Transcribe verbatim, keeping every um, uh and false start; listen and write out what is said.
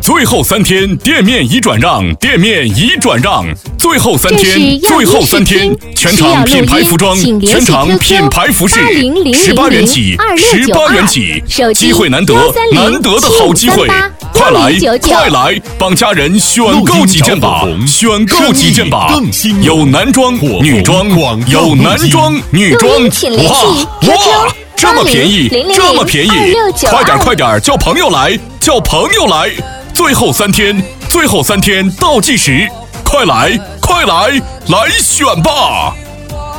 最后三天，店面已转让，店面已转让。最后三天，最后三天，全场品牌服装，全场品牌服饰，十八元起，十八元起，机会难得，难得的好机会，快来，快来，帮家人选购几件吧，选购几件吧，有男装、女装，有男装、女装，哇哇！这么便宜，这么便宜，快点快点，叫朋友来，叫朋友来。最后三天，最后三天倒计时，快来快来，来选吧！